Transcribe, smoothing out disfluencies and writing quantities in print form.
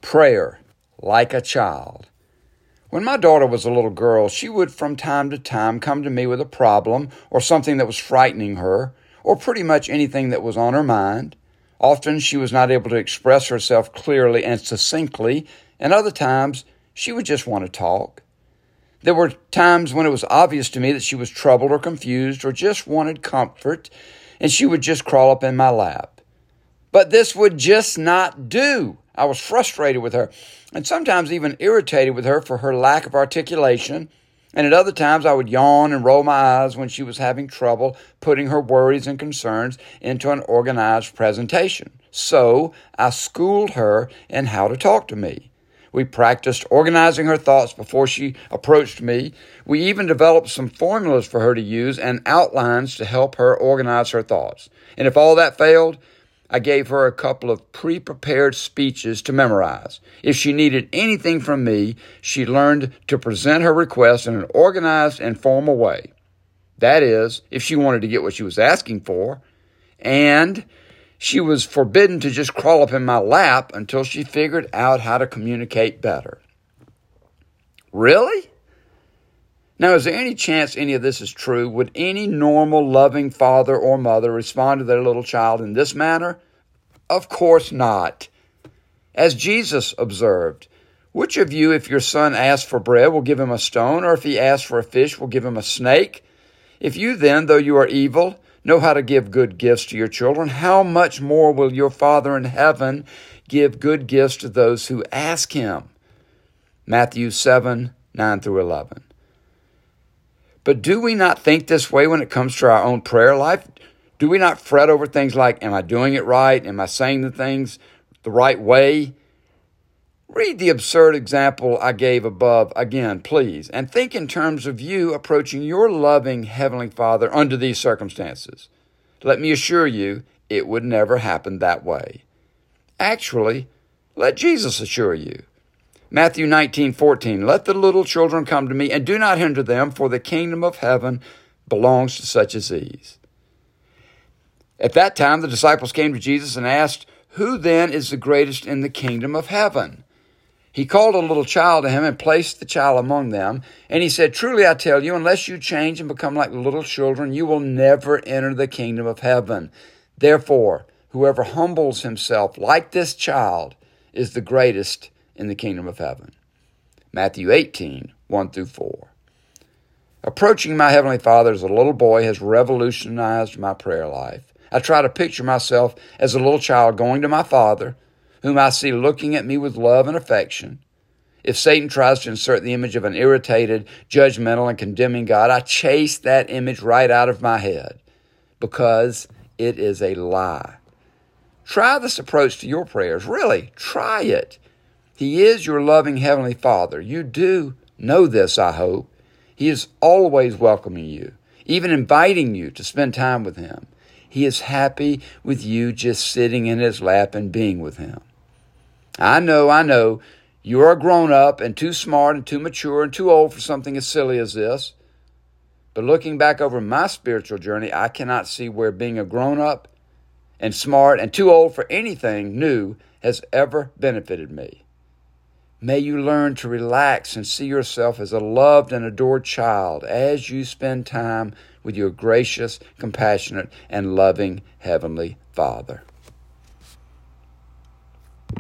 Prayer, like a child. When my daughter was a little girl, she would from time to time come to me with a problem or something that was frightening her, or pretty much anything that was on her mind. Often she was not able to express herself clearly and succinctly, and other times she would just want to talk. There were times when it was obvious to me that she was troubled or confused or just wanted comfort, and she would just crawl up in my lap. But this would just not do. I was frustrated with her, and sometimes even irritated with her for her lack of articulation, and at other times I would yawn and roll my eyes when she was having trouble putting her worries and concerns into an organized presentation. So I schooled her in how to talk to me. We practiced organizing her thoughts before she approached me. We even developed some formulas for her to use and outlines to help her organize her thoughts. And if all that failed, I gave her a couple of pre-prepared speeches to memorize. If she needed anything from me, she learned to present her request in an organized and formal way. That is, if she wanted to get what she was asking for, and she was forbidden to just crawl up in my lap until she figured out how to communicate better. Really? Now, is there any chance any of this is true? Would any normal, loving father or mother respond to their little child in this manner? Of course not. As Jesus observed, which of you, if your son asks for bread, will give him a stone, or if he asks for a fish, will give him a snake? If you then, though you are evil, know how to give good gifts to your children, how much more will your Father in heaven give good gifts to those who ask him? Matthew 7, 9 through 11. But do we not think this way when it comes to our own prayer life? Do we not fret over things like, am I doing it right? Am I saying the things the right way? Read the absurd example I gave above again, please, and think in terms of you approaching your loving Heavenly Father under these circumstances. Let me assure you, it would never happen that way. Actually, let Jesus assure you. Matthew 19:14, let the little children come to me, and do not hinder them, for the kingdom of heaven belongs to such as these. At that time, the disciples came to Jesus and asked, who then is the greatest in the kingdom of heaven? He called a little child to him and placed the child among them. And he said, truly I tell you, unless you change and become like little children, you will never enter the kingdom of heaven. Therefore, whoever humbles himself like this child is the greatest in the kingdom of heaven. Matthew 18, 1 through 4. Approaching my Heavenly Father as a little boy has revolutionized my prayer life. I try to picture myself as a little child going to my Father, whom I see looking at me with love and affection. If Satan tries to insert the image of an irritated, judgmental, and condemning God, I chase that image right out of my head because it is a lie. Try this approach to your prayers. Really, try it. He is your loving Heavenly Father. You do know this, I hope. He is always welcoming you, even inviting you to spend time with Him. He is happy with you just sitting in His lap and being with Him. I know, you are grown up and too smart and too mature and too old for something as silly as this. But looking back over my spiritual journey, I cannot see where being a grown up and smart and too old for anything new has ever benefited me. May you learn to relax and see yourself as a loved and adored child as you spend time with your gracious, compassionate, and loving Heavenly Father.